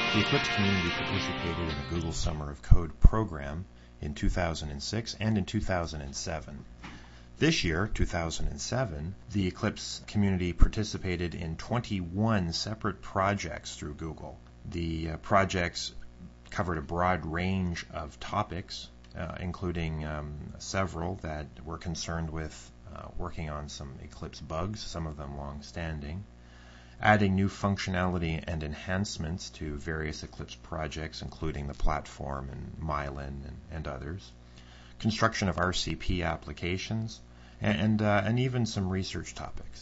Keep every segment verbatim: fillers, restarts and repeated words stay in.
The Eclipse community participated in the Google Summer of Code program in two thousand six and in two thousand seven. This year, two thousand seven, the Eclipse community participated in twenty-one separate projects through Google. The uh, projects covered a broad range of topics, uh, including um, several that were concerned with uh, working on some Eclipse bugs, some of them long-standing, adding new functionality and enhancements to various Eclipse projects, including the platform and Myelin and, and others, construction of R C P applications, and, and, uh, and even some research topics.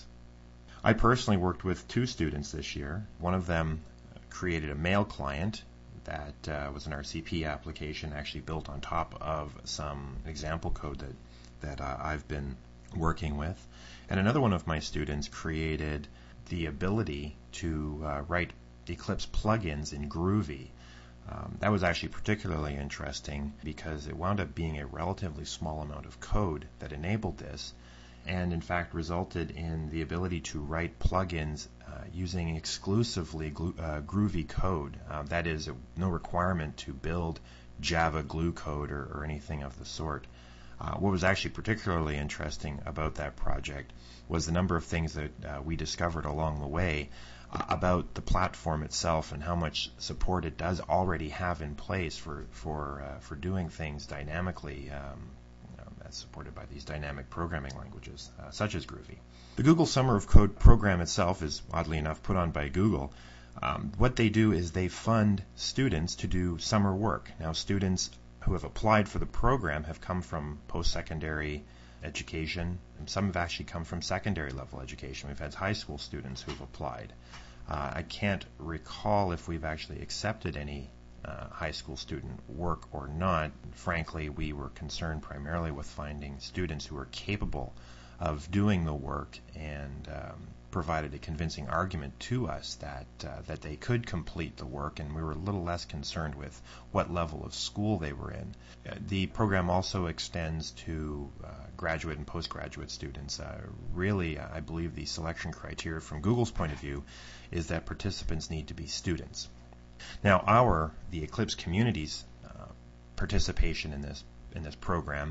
I personally worked with two students this year. One of them created a mail client that uh, was an R C P application actually built on top of some example code that, that uh, I've been working with. And another one of my students created the ability to uh, write Eclipse plugins in Groovy. Um, that was actually particularly interesting because it wound up being a relatively small amount of code that enabled this, and in fact resulted in the ability to write plugins uh, using exclusively glu- uh, Groovy code. Uh, that is, a, no requirement to build Java glue code or, or anything of the sort. Uh, what was actually particularly interesting about that project was the number of things that uh, we discovered along the way uh, about the platform itself and how much support it does already have in place for for uh, for doing things dynamically, um, you know, that's supported by these dynamic programming languages uh, such as Groovy. The Google Summer of Code program itself is, oddly enough, put on by Google. Um, what they do is they fund students to do summer work. Now, students who have applied for the program have come from post-secondary education, and some have actually come from secondary level education. We've had high school students who've applied. Uh, I can't recall if we've actually accepted any uh, high school student work or not. Frankly, we were concerned primarily with finding students who were capable of doing the work and um, provided a convincing argument to us that uh, that they could complete the work, and we were a little less concerned with what level of school they were in. Uh, the program also extends to uh, graduate and postgraduate students. Uh, really, I believe the selection criteria from Google's point of view is that participants need to be students. Now, our, the Eclipse community's uh, participation in this in this program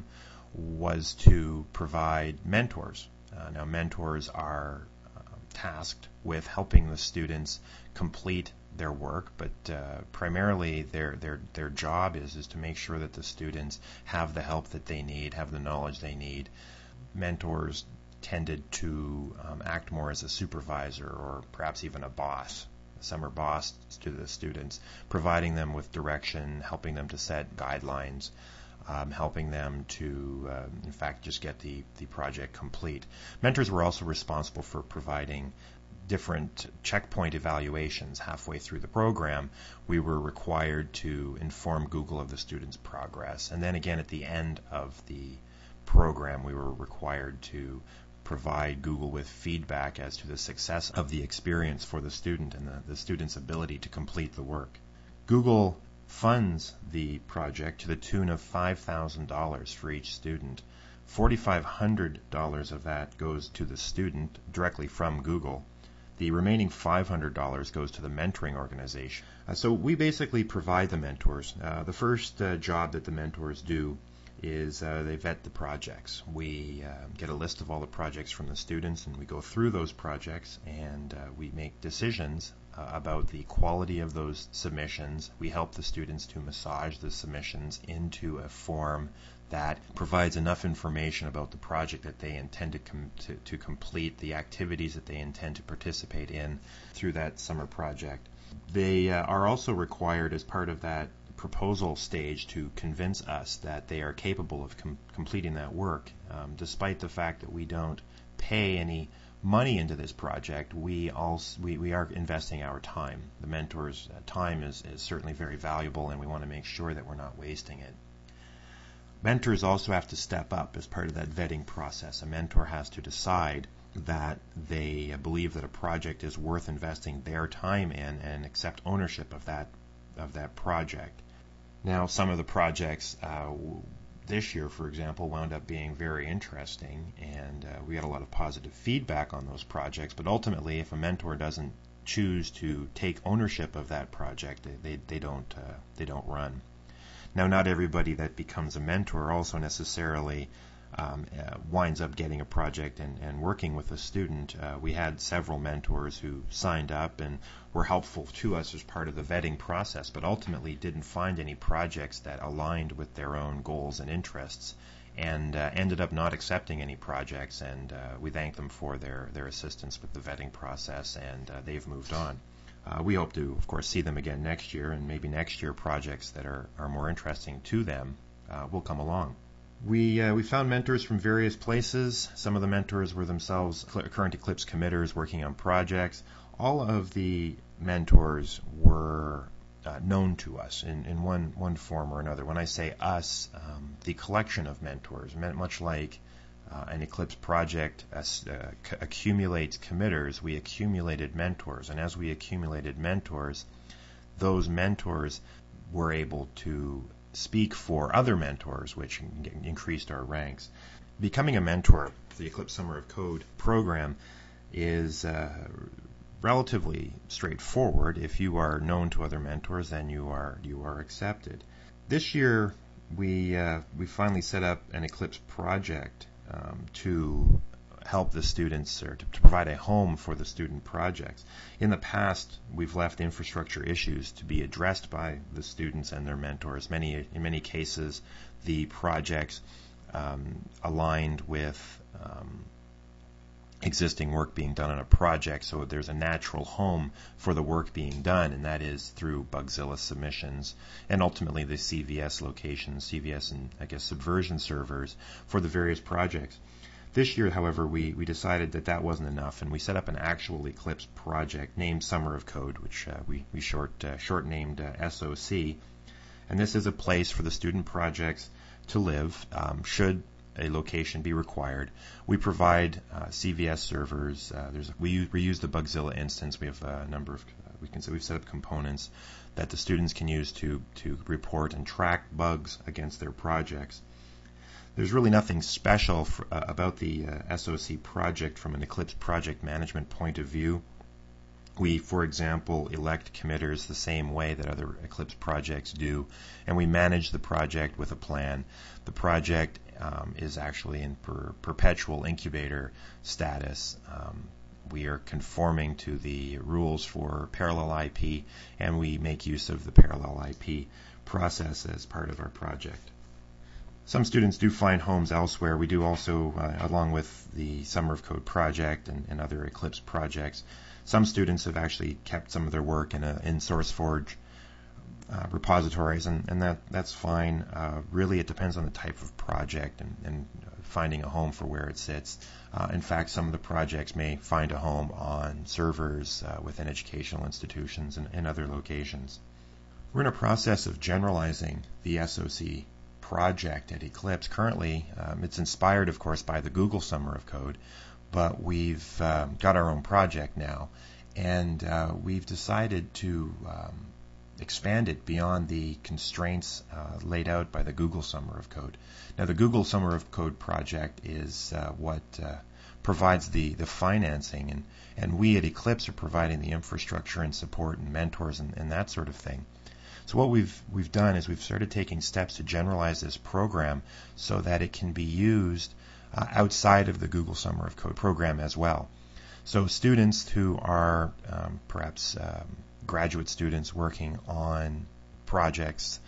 was to provide mentors. Uh, now, mentors are tasked with helping the students complete their work, but uh, primarily their their their job is is to make sure that the students have the help that they need, have the knowledge they need. Mentors tended to um, act more as a supervisor or perhaps even a boss, a summer boss to the students, providing them with direction, helping them to set guidelines, Um, helping them to, uh, in fact, just get the, the project complete. Mentors were also responsible for providing different checkpoint evaluations. Halfway through the program, we were required to inform Google of the students' progress. And then again, at the end of the program, we were required to provide Google with feedback as to the success of the experience for the student and the, the student's ability to complete the work. Google funds the project to the tune of five thousand dollars for each student. four thousand five hundred dollars of that goes to the student directly from Google. The remaining five hundred dollars goes to the mentoring organization. Uh, so we basically provide the mentors. Uh, the first uh, job that the mentors do is uh, they vet the projects. We uh, get a list of all the projects from the students, and we go through those projects, and uh, we make decisions uh, about the quality of those submissions. We help the students to massage the submissions into a form that provides enough information about the project that they intend to, com- to, to complete, the activities that they intend to participate in through that summer project. They uh, are also required as part of that proposal stage to convince us that they are capable of com- completing that work. Um, despite the fact that we don't pay any money into this project, we also we, we are investing our time. The mentor's uh, time is, is certainly very valuable, and we want to make sure that we're not wasting it. Mentors also have to step up as part of that vetting process. A mentor has to decide that they uh, believe that a project is worth investing their time in and accept ownership of that of that project. Now, some of the projects uh, this year, for example, wound up being very interesting, and uh, we had a lot of positive feedback on those projects. But ultimately, if a mentor doesn't choose to take ownership of that project. They, they, they don't uh, they don't run. Now, not everybody that becomes a mentor also necessarily um, uh, winds up getting a project and, and working with a student. Uh, we had several mentors who signed up and were helpful to us as part of the vetting process, but ultimately didn't find any projects that aligned with their own goals and interests, and uh, ended up not accepting any projects, and uh, we thank them for their, their assistance with the vetting process, and uh, they've moved on. Uh, we hope to, of course, see them again next year, and maybe next year projects that are, are more interesting to them uh, will come along. We uh, we found mentors from various places. Some of the mentors were themselves current Eclipse committers working on projects. All of the mentors were uh, known to us in, in one, one form or another. When I say us, um, the collection of mentors, meant much like Uh, an Eclipse project uh, c- accumulates committers, we accumulated mentors. And as we accumulated mentors, those mentors were able to speak for other mentors, which in- increased our ranks. Becoming a mentor for the Eclipse Summer of Code program is uh, relatively straightforward. If you are known to other mentors, then you are you are accepted. This year, we uh, we finally set up an Eclipse project Um, to help the students, or to, to provide a home for the student projects. In the past, we've left infrastructure issues to be addressed by the students and their mentors. Many, in many cases, the projects um, aligned with um, existing work being done on a project, so there's a natural home for the work being done, and that is through Bugzilla submissions and ultimately the C V S locations, C V S and I guess Subversion servers for the various projects. This year, however, we, we decided that that wasn't enough, and we set up an actual Eclipse project named Summer of Code, which uh, we, we short uh, short named uh, S O C, and this is a place for the student projects to live um, should a location be required. We provide uh, C V S servers. Uh, there's we use, we use the Bugzilla instance. We have a number of uh, we can say we've set up components that the students can use to to report and track bugs against their projects. There's really nothing special for, uh, about the uh, S O C project from an Eclipse project management point of view. We, for example, elect committers the same way that other Eclipse projects do, and we manage the project with a plan. The project um, is actually in per- perpetual incubator status. Um, we are conforming to the rules for parallel I P, and we make use of the parallel I P process as part of our project. Some students do find homes elsewhere. We do also, uh, along with the Summer of Code project and, and other Eclipse projects, some students have actually kept some of their work in, a, in SourceForge uh, repositories, and, and that, that's fine. Uh, really, it depends on the type of project and, and finding a home for where it sits. Uh, in fact, some of the projects may find a home on servers uh, within educational institutions and, and other locations. We're in a process of generalizing the S O C project at Eclipse. Currently, um, it's inspired, of course, by the Google Summer of Code, but we've um, got our own project now, and uh, we've decided to um, expand it beyond the constraints uh, laid out by the Google Summer of Code. Now, the Google Summer of Code project is uh, what uh, provides the, the financing, and, and we at Eclipse are providing the infrastructure and support and mentors and, and that sort of thing. So what we've we've done is we've started taking steps to generalize this program so that it can be used uh, outside of the Google Summer of Code program as well. So students who are um, perhaps um, graduate students working on projects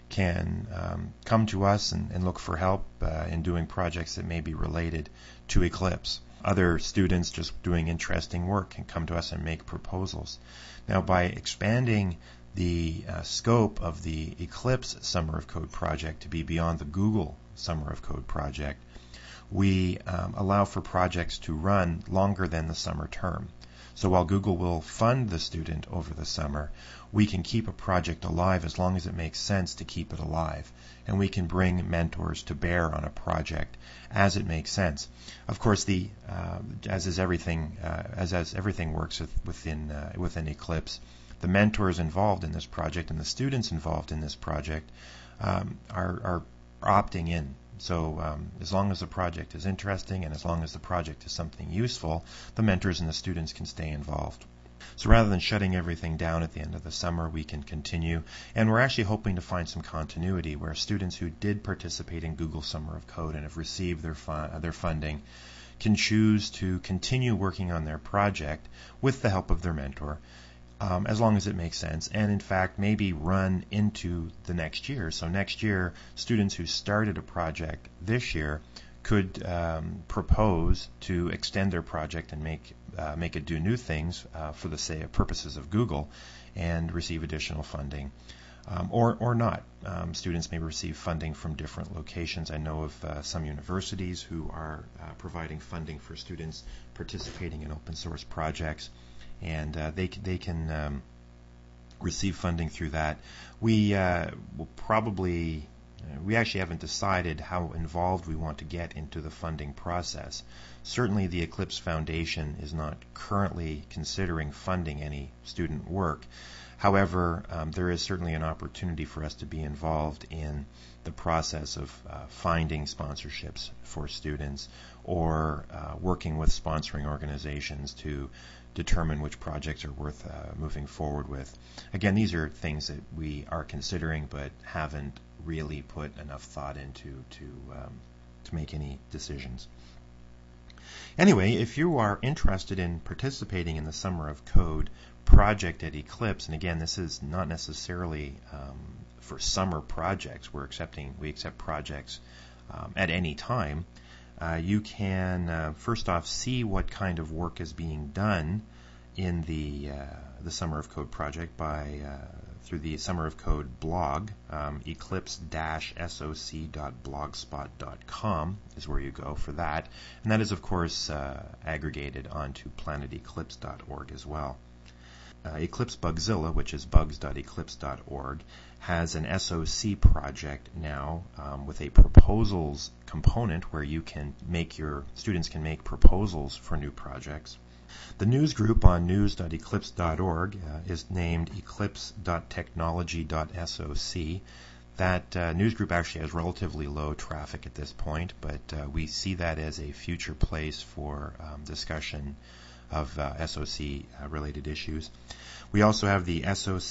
can um, come to us and, and look for help uh, in doing projects that may be related to Eclipse. Other students just doing interesting work can come to us and make proposals. Now, by expanding the uh, scope of the Eclipse Summer of Code project to be beyond the Google Summer of Code project, we um, allow for projects to run longer than the summer term. So while Google will fund the student over the summer, we can keep a project alive as long as it makes sense to keep it alive. And we can bring mentors to bear on a project as it makes sense. Of course, the uh, as is everything uh, as as everything works with, within uh, within Eclipse, the mentors involved in this project and the students involved in this project um, are, are opting in. So um, as long as the project is interesting and as long as the project is something useful, the mentors and the students can stay involved. So rather than shutting everything down at the end of the summer, we can continue. And we're actually hoping to find some continuity where students who did participate in Google Summer of Code and have received their, fu- their funding can choose to continue working on their project with the help of their mentor, um, as long as it makes sense, and in fact maybe run into the next year. So next year, students who started a project this year could um, propose to extend their project and make uh, make it do new things uh, for the say purposes of Google, and receive additional funding, um, or or not. Um, students may receive funding from different locations. I know of uh, some universities who are uh, providing funding for students participating in open source projects, and uh, they they can um, receive funding through that. We uh, will probably We actually haven't decided how involved we want to get into the funding process. Certainly the Eclipse Foundation is not currently considering funding any student work. However, um, there is certainly an opportunity for us to be involved in the process of uh, finding sponsorships for students, or uh, working with sponsoring organizations to determine which projects are worth uh, moving forward with. Again, these are things that we are considering but haven't really put enough thought into to um, to make any decisions. Anyway, if you are interested in participating in the Summer of Code project at Eclipse, and again, this is not necessarily um, for summer projects. We're accepting we accept projects um, at any time. Uh, you can uh, first off see what kind of work is being done in the uh, the Summer of Code project by uh, through the Summer of Code blog. um, eclipse dash soc dot blogspot dot com is where you go for that, and that is of course uh, aggregated onto planet eclipse dot org as well. Uh, Eclipse Bugzilla, which is bugs dot eclipse dot org, has an S O C project now um, with a proposals component where you can make your students can make proposals for new projects. The news group on news dot eclipse dot org uh, is named eclipse dot technology dot soc. That uh, news group actually has relatively low traffic at this point, but uh, we see that as a future place for um, discussion of uh, S O C-related uh, issues. We also have the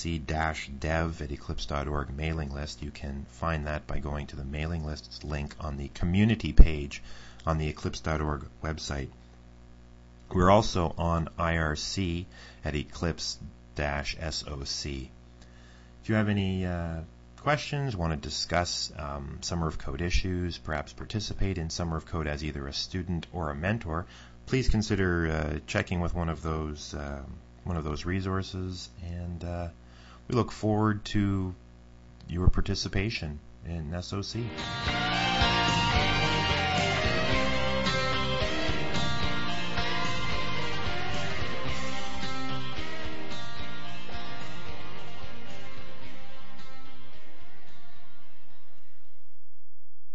soc-dev at eclipse dot org mailing list. You can find that by going to the mailing list link on the community page on the eclipse dot org website. We're also on I R C at eclipse dash soc. If you have any uh, questions, want to discuss um, Summer of Code issues, perhaps participate in Summer of Code as either a student or a mentor, please consider uh, checking with one of those uh, one of those resources, and uh, we look forward to your participation in S O C.